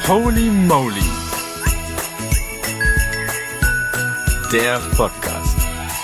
Holy Moly, der Podcast.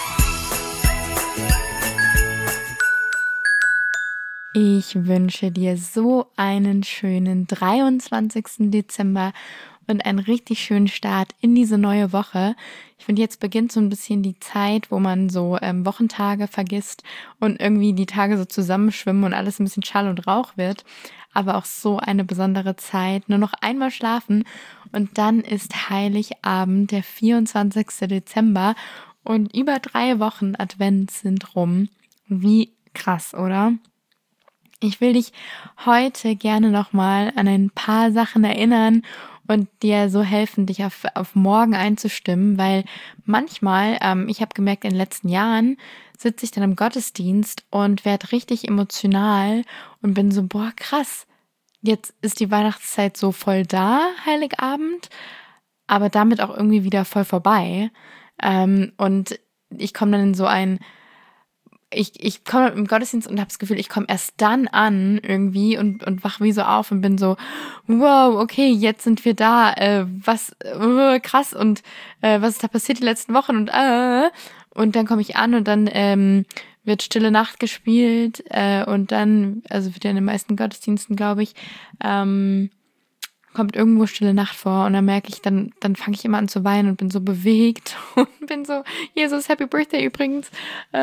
Ich wünsche dir so einen schönen 23. Dezember und einen richtig schönen Start in diese neue Woche. Ich finde, jetzt beginnt so ein bisschen die Zeit, wo man so Wochentage vergisst und irgendwie die Tage so zusammenschwimmen und alles ein bisschen Schall und Rauch wird. Aber auch so eine besondere Zeit. Nur noch einmal schlafen und dann ist Heiligabend, der 24. Dezember und über 3 Wochen Advent sind rum. Wie krass, oder? Ich will dich heute gerne nochmal an ein paar Sachen erinnern und dir so helfen, dich auf morgen einzustimmen, weil manchmal, ich habe gemerkt, in den letzten Jahren sitze ich dann im Gottesdienst und werde richtig emotional und bin so, boah, krass, jetzt ist die Weihnachtszeit so voll da, Heiligabend, aber damit auch irgendwie wieder voll vorbei. Und ich komme dann in so ich komme im Gottesdienst und habe das Gefühl, ich komme erst dann an irgendwie und wach wie so auf und bin so, wow, okay, jetzt sind wir da, krass und was ist da passiert die letzten Wochen und dann komme ich an und dann wird Stille Nacht gespielt und dann, also wird ja in den meisten Gottesdiensten, glaube ich, kommt irgendwo Stille Nacht vor und dann merke ich, dann fange ich immer an zu weinen und bin so bewegt und bin so, Jesus, Happy Birthday übrigens.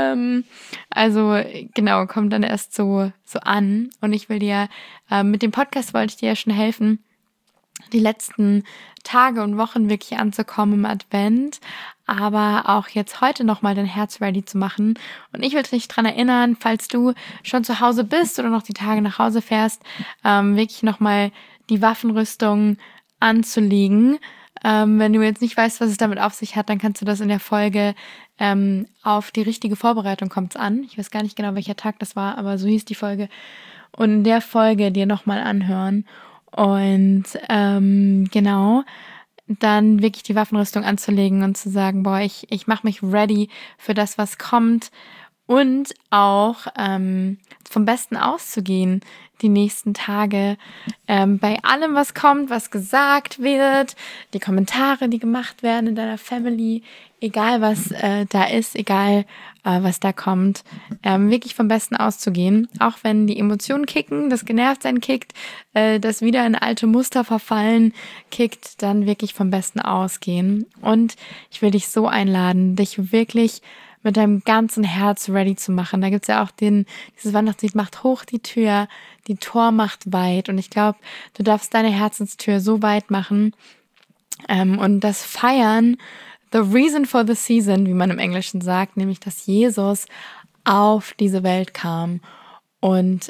Also genau, kommt dann erst so an und ich will dir, mit dem Podcast wollte ich dir ja schon helfen, die letzten Tage und Wochen wirklich anzukommen im Advent, aber auch jetzt heute nochmal dein Herz ready zu machen. Und ich will dich dran erinnern, falls du schon zu Hause bist oder noch die Tage nach Hause fährst, wirklich nochmal die Waffenrüstung anzulegen. Wenn du jetzt nicht weißt, was es damit auf sich hat, dann kannst du das in der Folge auf die richtige Vorbereitung kommt's an. Ich weiß gar nicht genau, welcher Tag das war, aber so hieß die Folge. Und in der Folge dir nochmal anhören. Und genau, dann wirklich die Waffenrüstung anzulegen und zu sagen, boah, ich mache mich ready für das, was kommt. Und auch vom Besten auszugehen die nächsten Tage, bei allem, was kommt, was gesagt wird, die Kommentare, die gemacht werden in deiner Family, egal was da ist, egal was da kommt, wirklich vom Besten auszugehen, auch wenn die Emotionen kicken, das Genervtsein kickt, das wieder in alte Muster verfallen kickt, dann wirklich vom Besten ausgehen. Und ich will dich so einladen, dich wirklich mit deinem ganzen Herz ready zu machen. Da gibt's ja auch dieses Weihnachtslied, macht hoch die Tür, die Tor macht weit. Und ich glaube, du darfst deine Herzenstür so weit machen und das feiern, the reason for the season, wie man im Englischen sagt, nämlich, dass Jesus auf diese Welt kam und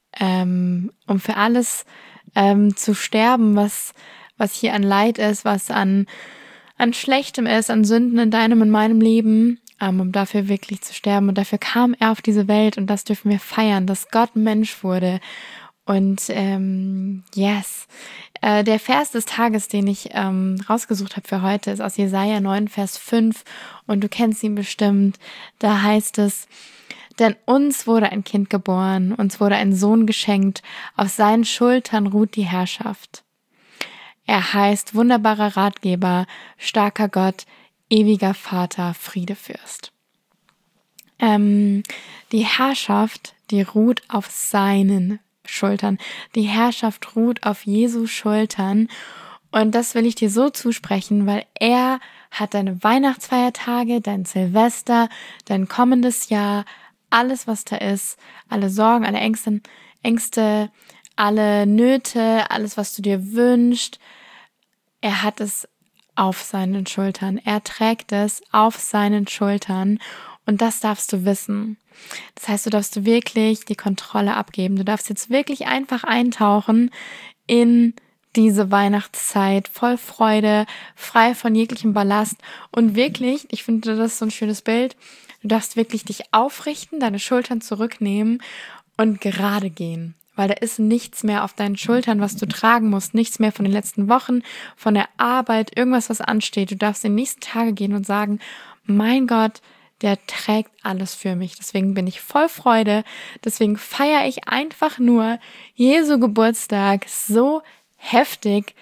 um für alles zu sterben, was hier an Leid ist, was an Schlechtem ist, an Sünden in deinem und meinem Leben, um dafür wirklich zu sterben. Und dafür kam er auf diese Welt und das dürfen wir feiern, dass Gott Mensch wurde. Und yes, der Vers des Tages, den ich rausgesucht habe für heute, ist aus Jesaja 9, Vers 5 und du kennst ihn bestimmt. Da heißt es, denn uns wurde ein Kind geboren, uns wurde ein Sohn geschenkt, auf seinen Schultern ruht die Herrschaft. Er heißt wunderbarer Ratgeber, starker Gott, ewiger Vater, Friedefürst. Die Herrschaft, die ruht auf seinen Schultern. Die Herrschaft ruht auf Jesu Schultern. Und das will ich dir so zusprechen, weil er hat deine Weihnachtsfeiertage, dein Silvester, dein kommendes Jahr, alles, was da ist, alle Sorgen, alle Ängste, alle Nöte, alles, was du dir wünschst, er hat es auf seinen Schultern. Er trägt es auf seinen Schultern und das darfst du wissen. Das heißt, du darfst wirklich die Kontrolle abgeben. Du darfst jetzt wirklich einfach eintauchen in diese Weihnachtszeit voll Freude, frei von jeglichem Ballast und wirklich, ich finde das so ein schönes Bild, du darfst wirklich dich aufrichten, deine Schultern zurücknehmen und gerade gehen. Weil da ist nichts mehr auf deinen Schultern, was du tragen musst, nichts mehr von den letzten Wochen, von der Arbeit, irgendwas, was ansteht. Du darfst in die nächsten Tage gehen und sagen, mein Gott, der trägt alles für mich. Deswegen bin ich voll Freude, deswegen feiere ich einfach nur Jesu Geburtstag so heftig,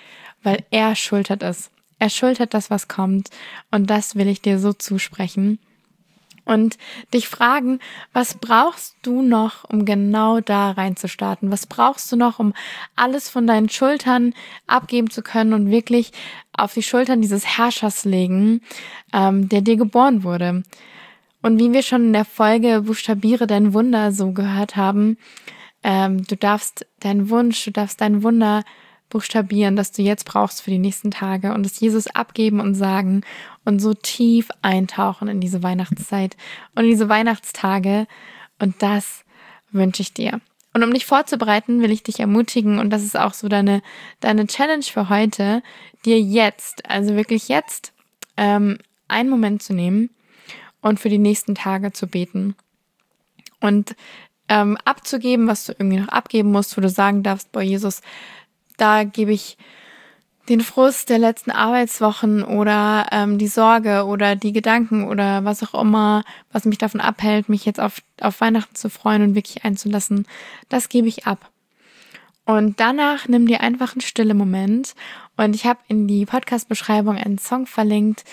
weil er schultert es. Er schultert das, was kommt. Und das will ich dir so zusprechen. Und dich fragen, was brauchst du noch, um genau da reinzustarten? Was brauchst du noch, um alles von deinen Schultern abgeben zu können und wirklich auf die Schultern dieses Herrschers legen, der dir geboren wurde? Und wie wir schon in der Folge Buchstabiere dein Wunder so gehört haben, du darfst deinen Wunsch, du darfst dein Wunder buchstabieren, das du jetzt brauchst für die nächsten Tage und es Jesus abgeben und sagen und so tief eintauchen in diese Weihnachtszeit und in diese Weihnachtstage, und das wünsche ich dir. Und um dich vorzubereiten, will ich dich ermutigen, und das ist auch so deine Challenge für heute, dir jetzt, also wirklich jetzt, einen Moment zu nehmen und für die nächsten Tage zu beten und abzugeben, was du irgendwie noch abgeben musst, wo du sagen darfst, boah, Jesus, da gebe ich den Frust der letzten Arbeitswochen oder die Sorge oder die Gedanken oder was auch immer, was mich davon abhält, mich jetzt auf Weihnachten zu freuen und wirklich einzulassen, das gebe ich ab. Und danach nimm dir einfach einen stillen Moment, und ich habe in die Podcast-Beschreibung einen Song verlinkt,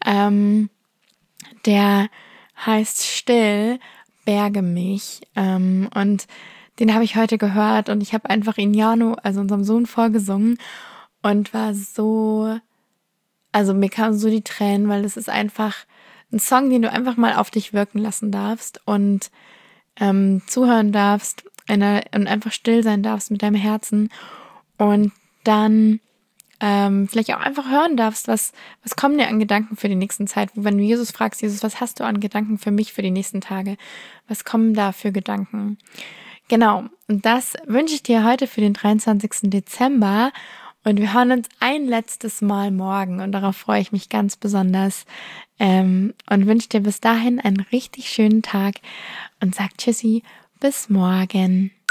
der heißt Still, berge mich, und den habe ich heute gehört und ich habe einfach ihn Jano, also unserem Sohn, vorgesungen und war so, also mir kamen so die Tränen, weil das ist einfach ein Song, den du einfach mal auf dich wirken lassen darfst und zuhören darfst und einfach still sein darfst mit deinem Herzen und dann vielleicht auch einfach hören darfst, was kommen dir an Gedanken für die nächsten Zeit, wenn du Jesus fragst, Jesus, was hast du an Gedanken für mich für die nächsten Tage? Was kommen da für Gedanken? Genau, und das wünsche ich dir heute für den 23. Dezember, und wir hören uns ein letztes Mal morgen und darauf freue ich mich ganz besonders und wünsche dir bis dahin einen richtig schönen Tag und sag Tschüssi, bis morgen.